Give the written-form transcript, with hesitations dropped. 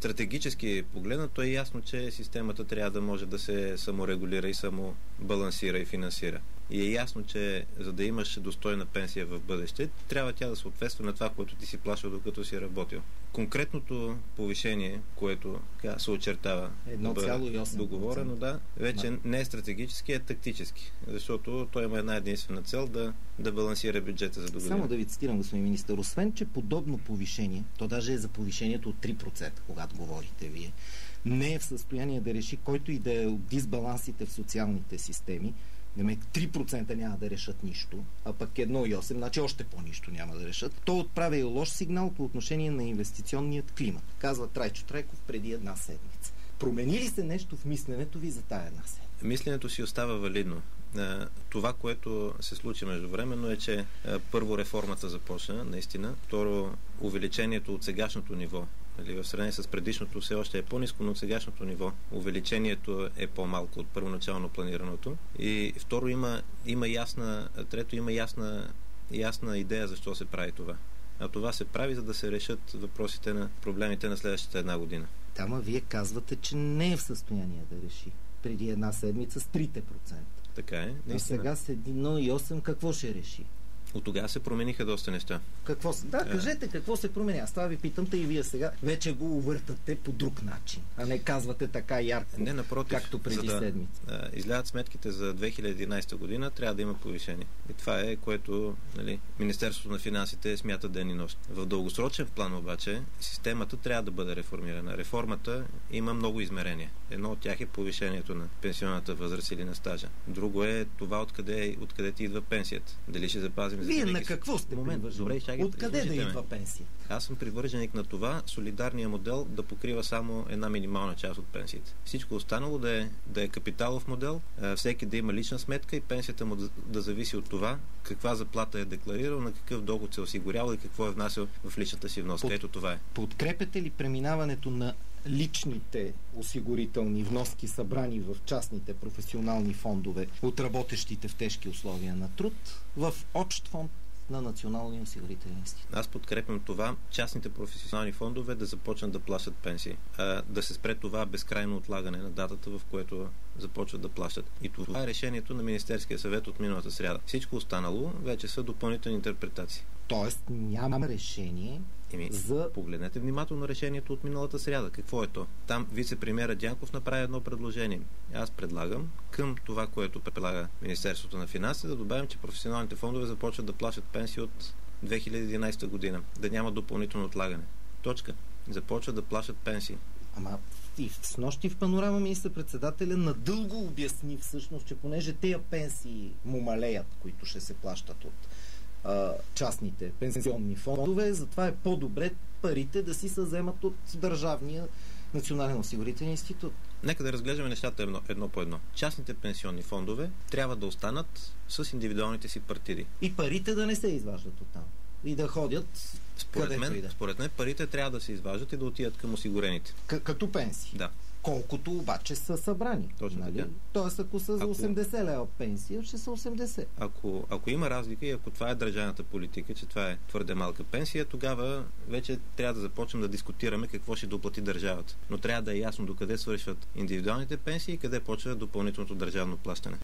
стратегически погледнато е ясно, че системата трябва да може да се саморегулира и самобалансира и финансира. И е ясно, че за да имаш достойна пенсия в бъдеще, трябва тя да съответства на това, което ти си плащал докато си работил. Конкретното повишение, което се очертава 1,8%. договорено, вече не е стратегически, е тактически. Защото той има една единствена цел да балансира бюджета за догодина. Само да ви цитирам, господин министър, освен, че подобно повишение, то даже е за повишението от 3%, когато говорите вие, не е в състояние да реши който и да е от дисбалансите в социалните системи. 3% няма да решат нищо, а пък 1,8%, значи още по-нищо няма да решат. То отправя и лош сигнал по отношение на инвестиционният климат. Казва Трайчо Трайков преди една седмица. Промени ли се нещо в мисленето ви за тая една седмица? Мисленето си остава валидно. Това, което се случи междувременно е, че първо реформата започна, наистина. Второ, увеличението от сегашното ниво, в сравнение с предишното все още е по-ниско, но от сегашното ниво увеличението е по-малко от първоначално планираното. И второ, има ясна идея защо се прави това. А това се прави, за да се решат въпросите на проблемите на следващата една година. Ама вие казвате, че не е в състояние да реши преди една седмица с 3%. Така е. А сега с 1,8% какво ще реши? От тогава се промениха доста неща. Кажете какво се промени. Аз това ви питам, и вие сега вече го увъртате по друг начин, а не казвате така ярко, напротив, както преди седмица. Излязат сметките за 2011 година, трябва да има повишение. И това е, което Министерството на финансите смята ден и нощ. В дългосрочен план обаче системата трябва да бъде реформирана. Реформата има много измерения. Едно от тях е повишението на пенсионната възраст или на стажа. Друго е това откъде ти идва пенсията. Дали ще запазим. Вие на какво сте привърженик? Откъде да идва пенсия? Аз съм привърженик на това солидарния модел да покрива само една минимална част от пенсиите. Всичко останало да е капиталов модел, всеки да има лична сметка и пенсията му да зависи от това каква заплата е декларирал, на какъв доход се осигурява и какво е внасял в личната си вноска. Ето това е. Подкрепяте ли преминаването на личните осигурителни вноски, събрани в частните професионални фондове от работещите в тежки условия на труд, в общ фонд на Националния осигурителен институт? Аз подкрепям това частните професионални фондове да започнат да плащат пенсии. Да се спре това безкрайно отлагане на датата, в което започват да плащат. И това е решението на Министерския съвет от миналата сряда. Всичко останало вече са допълнителни интерпретации. Тоест няма решение Погледнете внимателно решението от миналата сряда. Какво е то? Там вице-премиера Дянков направи едно предложение. Аз предлагам към това, което предлага Министерството на финансите, да добавим, че професионалните фондове започват да плащат пенсии от 2011 година. Да няма допълнително отлагане. Точка. Започват да плащат пенсии. Ама с нощи в Панорама министър-председателя надълго обясни всъщност, че понеже тези пенсии му малеят, които ще се плащат от частните пенсионни фондове, затова е по-добре парите да си се вземат от държавния Национален осигурителен институт. Нека да разглеждаме нещата едно по едно. Частните пенсионни фондове трябва да останат с индивидуалните си партиди. И парите да не се изваждат оттам. И да ходят според мен парите трябва да се изваждат и да отидат към осигурените. Като пенсии? Да. Колкото обаче са събрани. Точно така. Тоест, ако са за 80 лева пенсия, ще са 80. Ако има разлика и ако това е държавната политика, че това е твърде малка пенсия, тогава вече трябва да започнем да дискутираме какво ще доплати държавата. Но трябва да е ясно докъде свършват индивидуалните пенсии и къде почва допълнителното държавно плащане.